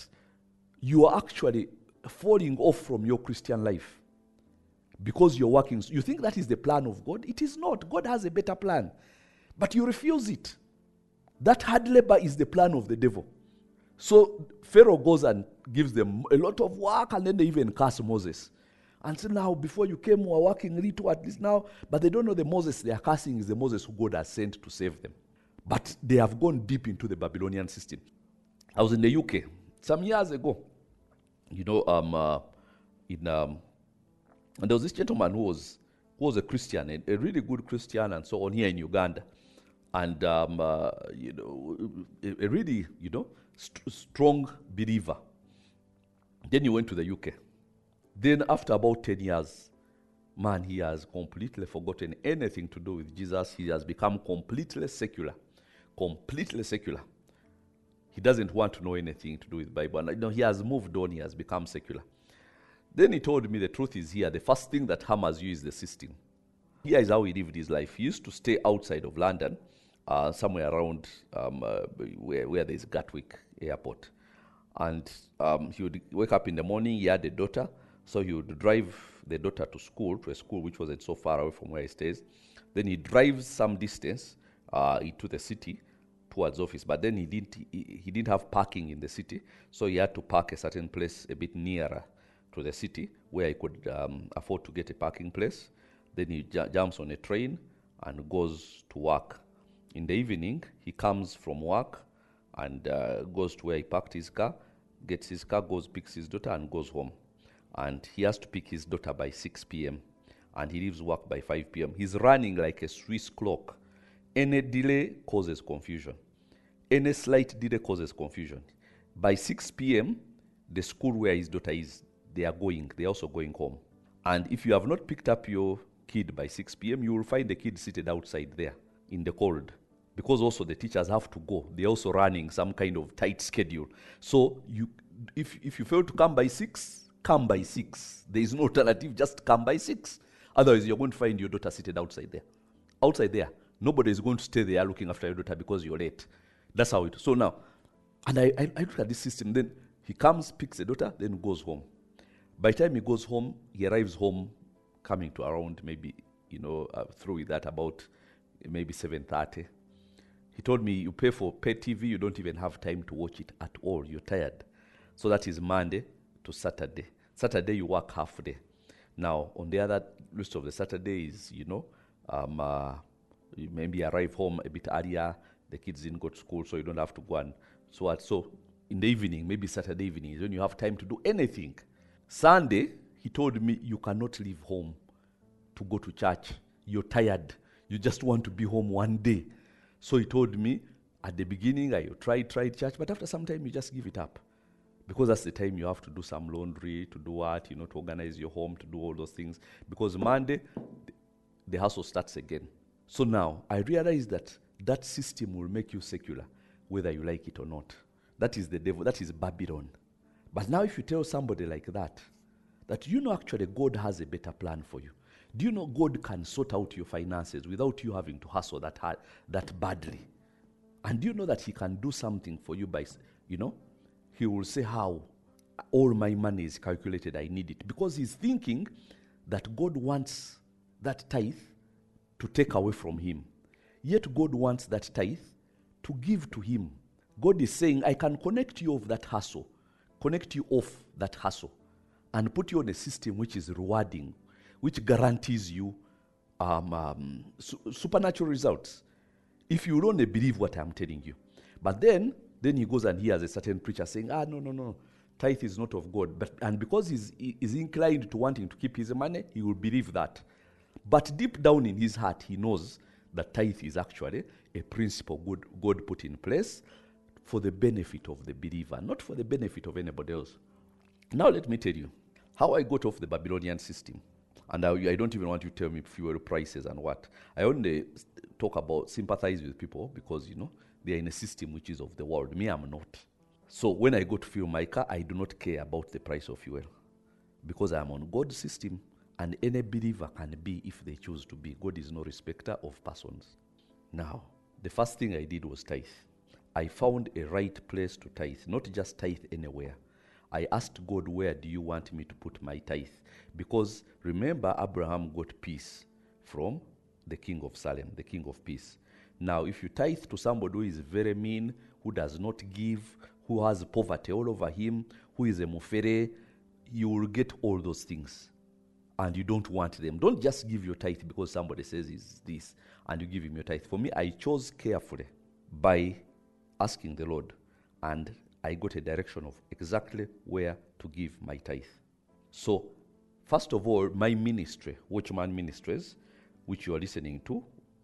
you are actually falling off from your Christian life. Because you're working. You think that is the plan of God? It is not. God has a better plan. But you refuse it. That hard labor is the plan of the devil. So Pharaoh goes and gives them a lot of work, and then they even curse Moses. And so now, before you came, we were working little at least now, but they don't know the Moses they are cursing is the Moses who God has sent to save them. But they have gone deep into the Babylonian system. I was in the UK some years ago, and there was this gentleman who was a Christian, a really good Christian, and so on here in Uganda, and a really strong believer. Then he went to the UK. Then after about 10 years, man, he has completely forgotten anything to do with Jesus. He has become completely secular. Completely secular. He doesn't want to know anything to do with the Bible. And, he has moved on. He has become secular. Then he told me the truth is here. The first thing that hammers you is the system. Here is how he lived his life. He used to stay outside of London, somewhere around where there is Gatwick Airport. And he would wake up in the morning. He had a daughter. So he would drive the daughter to a school which wasn't so far away from where he stays. Then he drives some distance into the city towards office. But then he didn't have parking in the city. So he had to park a certain place a bit nearer to the city where he could afford to get a parking place. Then he jumps on a train and goes to work. In the evening, he comes from work and goes to where he parked his car, gets his car, picks his daughter and goes home. And he has to pick his daughter by 6 p.m. and he leaves work by 5 p.m. He's running like a Swiss clock. Any delay causes confusion. Any slight delay causes confusion. By 6 p.m., the school where his daughter is, they're also going home. And if you have not picked up your kid by 6 p.m., you will find the kid seated outside there in the cold. Because also the teachers have to go. They're also running some kind of tight schedule. So if you fail to come by 6, come by 6. There is no alternative, just come by 6. Otherwise, you're going to find your daughter seated outside there. Outside there. Nobody is going to stay there looking after your daughter because you're late. That's how it is. So now, and I look at this system, then he comes, picks the daughter, then goes home. By the time he goes home, he arrives home coming to around maybe, through with that about maybe 7:30. He told me, you pay for pay TV, you don't even have time to watch it at all. You're tired. So that is Monday to Saturday. Saturday, you work half day. Now, on the other rest of the Saturday is, You maybe arrive home a bit earlier, the kids didn't go to school, so you don't have to go and so what. So in the evening, maybe Saturday evening, is when you have time to do anything. Sunday, he told me, you cannot leave home to go to church. You're tired. You just want to be home one day. So he told me, at the beginning, I tried church, but after some time, you just give it up. Because that's the time you have to do some laundry, to do what, to organize your home, to do all those things. Because Monday, the hustle starts again. So now, I realize that that system will make you secular, whether you like it or not. That is the devil, that is Babylon. But now if you tell somebody like that actually God has a better plan for you. Do you know God can sort out your finances without you having to hustle that badly? And do you know that he can do something for you by, he will say how all my money is calculated, I need it. Because he's thinking that God wants that tithe to take away from him. Yet God wants that tithe to give to him. God is saying, I can connect you off that hustle, and put you on a system which is rewarding, which guarantees you supernatural results. If you don't believe what I'm telling you. But then he goes and hears a certain preacher saying, no, tithe is not of God. And because he's inclined to wanting to keep his money, he will believe that. But deep down in his heart, he knows that tithe is actually a principle God put in place for the benefit of the believer, not for the benefit of anybody else. Now let me tell you how I got off the Babylonian system. And I don't even want you to tell me fuel prices and what. I only talk about sympathize with people because, they are in a system which is of the world. Me, I'm not. So when I go to fuel my car, I do not care about the price of fuel because I am on God's system, and any believer can be if they choose to be. God is no respecter of persons. Now, the first thing I did was tithe. I found a right place to tithe, not just tithe anywhere. I asked God, where do you want me to put my tithe? Because remember, Abraham got peace from the king of Salem, the king of peace. Now, if you tithe to somebody who is very mean, who does not give, who has poverty all over him, who is a mufere, you will get all those things. And you don't want them. Don't just give your tithe because somebody says it's this, and you give him your tithe. For me, I chose carefully by asking the Lord, and I got a direction of exactly where to give my tithe. So, first of all, my ministry, Watchman Ministries, which you are listening to,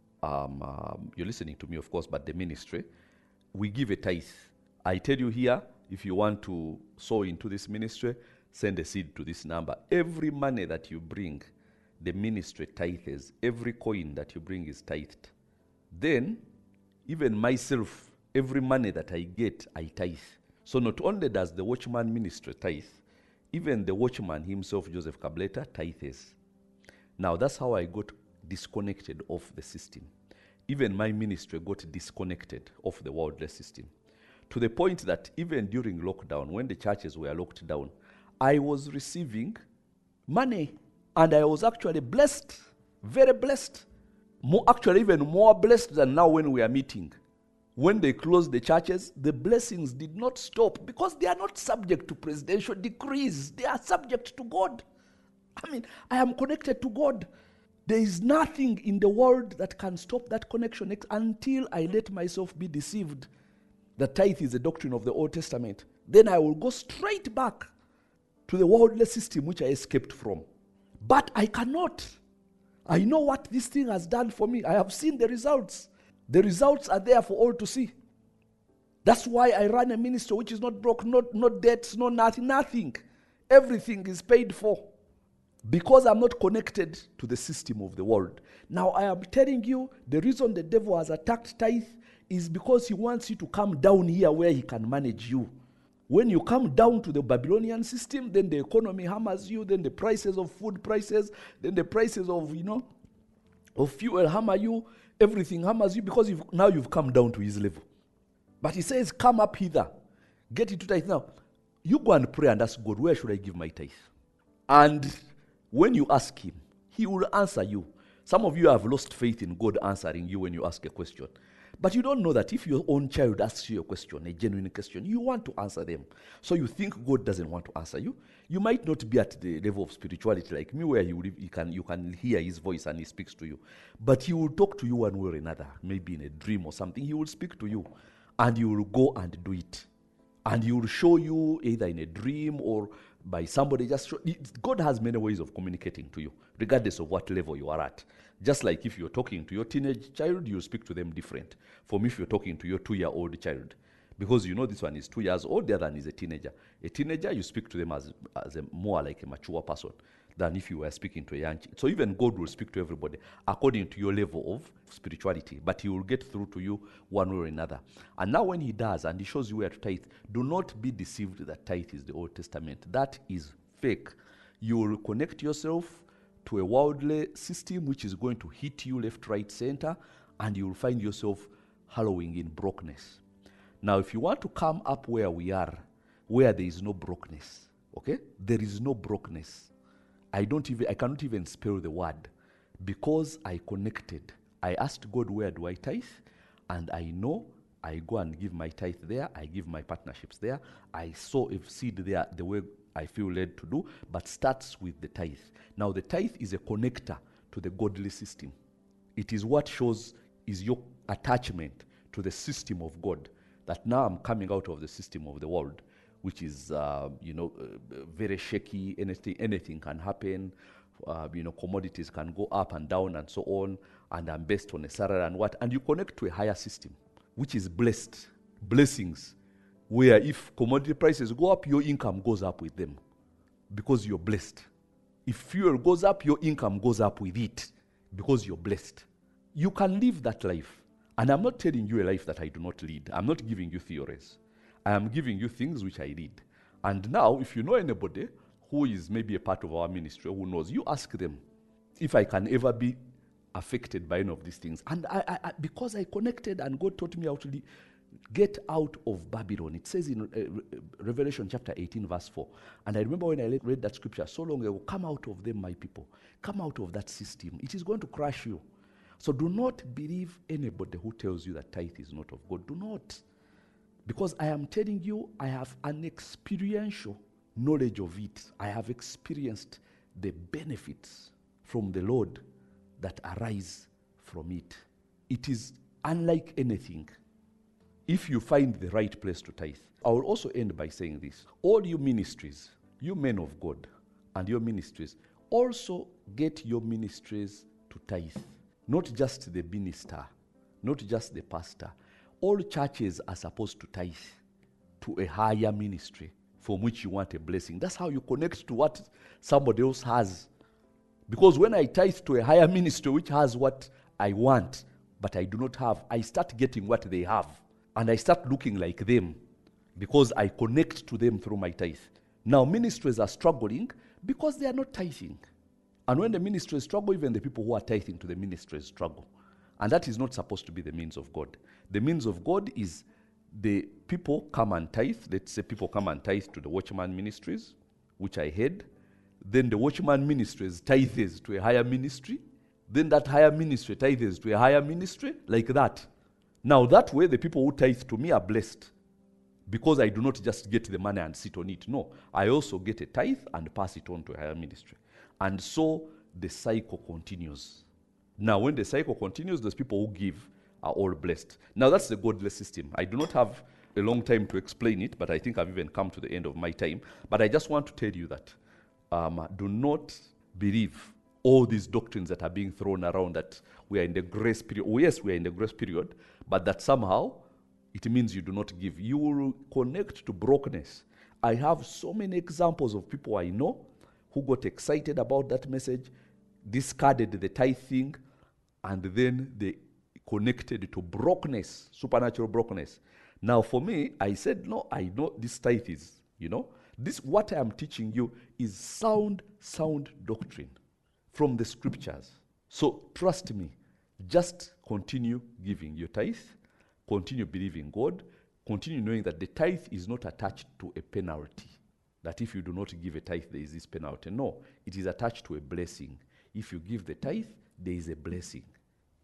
you're listening to me, of course, but the ministry, we give a tithe. I tell you here, if you want to sow into this ministry, send a seed to this number. Every money that you bring, the ministry tithes. Every coin that you bring is tithed. Then, even myself, every money that I get, I tithe. So not only does the Watchman ministry tithe, even the watchman himself, Joseph Kableta, tithes. Now that's how I got disconnected off the system. Even my ministry got disconnected off the worldly system. To the point that even during lockdown, when the churches were locked down, I was receiving money. And I was actually blessed, very blessed. Actually, even more blessed than now when we are meeting. When they closed the churches, the blessings did not stop because they are not subject to presidential decrees. They are subject to God. I am connected to God. There is nothing in the world that can stop that connection until I let myself be deceived. The tithe is a doctrine of the Old Testament. Then I will go straight back to the worldly system which I escaped from. But I cannot. I know what this thing has done for me. I have seen the results. The results are there for all to see. That's why I run a ministry which is not broke, not debts, no nothing. Everything is paid for. Because I'm not connected to the system of the world. Now I am telling you, the reason the devil has attacked tithe is because he wants you to come down here where he can manage you. When you come down to the Babylonian system, then the economy hammers you, then the prices of food prices, then the prices of, of fuel hammer you, everything hammers you because now you've come down to his level. But he says, come up hither, get into tithe. Now, you go and pray and ask God, where should I give my tithe? And when you ask him, he will answer you. Some of you have lost faith in God answering you when you ask a question. But you don't know that if your own child asks you a question, a genuine question, you want to answer them. So you think God doesn't want to answer you. You might not be at the level of spirituality like me, where you can hear his voice and he speaks to you. But he will talk to you one way or another, maybe in a dream or something. He will speak to you, and you will go and do it. And he will show you either in a dream or by somebody God has many ways of communicating to you, regardless of what level you are at. Just like if you're talking to your teenage child, you speak to them different from if you're talking to your 2-year-old child. Because you know this one is 2 years old, the other one is a teenager. A teenager, you speak to them as a more like a mature person than if you were speaking to a young child. So even God will speak to everybody according to your level of spirituality, but he will get through to you one way or another. And now when he does, and he shows you where to tithe, do not be deceived that tithe is the Old Testament. That is fake. You will connect yourself to a worldly system which is going to hit you left, right, center, and you will find yourself hallowing in brokenness. Now, if you want to come up where we are, where there is no brokenness, okay? There is no brokenness. I cannot even spell the word because I connected. I asked God, where do I tithe? And I know I go and give my tithe there. I give my partnerships there. I sow a seed there the way I feel led to do, but starts with the tithe. Now, the tithe is a connector to the godly system. It is what shows is your attachment to the system of God, that now I'm coming out of the system of the world, which is, very shaky. Anything can happen. Commodities can go up and down and so on, and I'm based on a salary and you connect to a higher system, which is blessings, where if commodity prices go up, your income goes up with them because you're blessed. If fuel goes up, your income goes up with it because you're blessed. You can live that life. And I'm not telling you a life that I do not lead. I'm not giving you theories. I am giving you things which I lead. And now, if you know anybody who is maybe a part of our ministry, who knows, you ask them if I can ever be affected by any of these things. And I because I connected and God taught me how to get out of Babylon. It says in Revelation chapter 18, verse 4. And I remember when I read that scripture so long ago, come out of them, my people. Come out of that system. It is going to crush you. So do not believe anybody who tells you that tithe is not of God. Do not. Because I am telling you, I have an experiential knowledge of it. I have experienced the benefits from the Lord that arise from it. It is unlike anything if you find the right place to tithe. I will also end by saying this. All you ministries, you men of God, and your ministries, also get your ministries to tithe. Not just the minister, not just the pastor. All churches are supposed to tithe to a higher ministry from which you want a blessing. That's how you connect to what somebody else has. Because when I tithe to a higher ministry which has what I want, but I do not have, I start getting what they have. And I start looking like them because I connect to them through my tithe. Now, ministries are struggling because they are not tithing. And when the ministries struggle, even the people who are tithing to the ministries struggle. And that is not supposed to be the means of God. The means of God is the people come and tithe. Let's say people come and tithe to the Watchman Ministries, which I head. Then the Watchman Ministries tithes to a higher ministry. Then that higher ministry tithes to a higher ministry, like that. Now that way, the people who tithe to me are blessed. Because I do not just get the money and sit on it. No, I also get a tithe and pass it on to a higher ministry. And so the cycle continues. Now, when the cycle continues, those people who give are all blessed. Now, that's the godless system. I do not have a long time to explain it, but I think I've even come to the end of my time. But I just want to tell you that do not believe all these doctrines that are being thrown around that we are in the grace period. Oh, yes, we are in the grace period, but that somehow it means you do not give. You will connect to brokenness. I have so many examples of people I know who got excited about that message, discarded the tithe thing, and then they connected to brokenness, supernatural brokenness. Now for me, I said, no, I know this tithe is, this what I am teaching you is sound doctrine from the scriptures. So trust me, just continue giving your tithe, continue believing God, continue knowing that the tithe is not attached to a penalty. That if you do not give a tithe, there is this penalty. No, it is attached to a blessing. If you give the tithe, there is a blessing.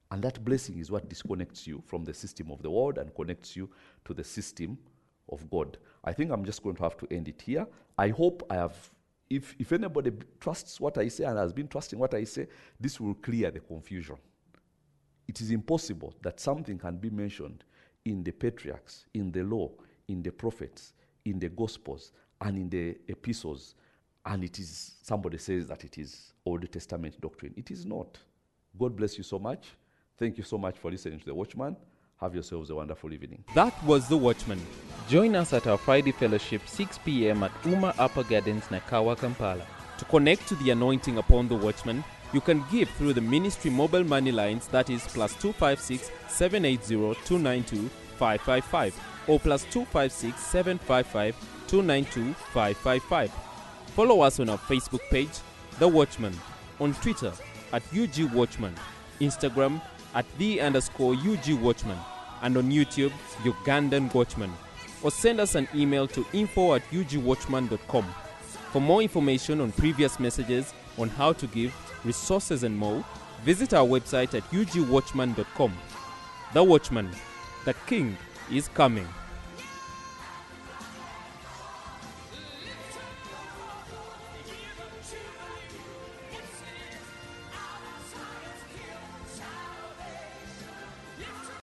And that blessing is what disconnects you from the system of the world and connects you to the system of God. I think I'm just going to have to end it here. I hope I have, if anybody trusts what I say and has been trusting what I say, this will clear the confusion. It is impossible that something can be mentioned in the patriarchs, in the law, in the prophets, in the gospels, and in the epistles, and it is, somebody says that it is Old Testament doctrine. It is not. God bless you so much. Thank you so much for listening to The Watchman. Have yourselves a wonderful evening. That was The Watchman. Join us at our Friday fellowship 6 p.m. at Uma Upper Gardens, Nakawa, Kampala. To connect to the anointing upon The Watchman, you can give through the ministry mobile money lines, that is +256 780 292 555 or +256 755 292 555. Follow us on our Facebook page, The Watchman, on Twitter at UG Watchman, Instagram at @the_UG Watchman, and on YouTube, Ugandan Watchman. Or send us an email to info@ugwatchman.com. For more information on previous messages, on how to give, resources and more, visit our website at ugwatchman.com. The Watchman, the King is coming.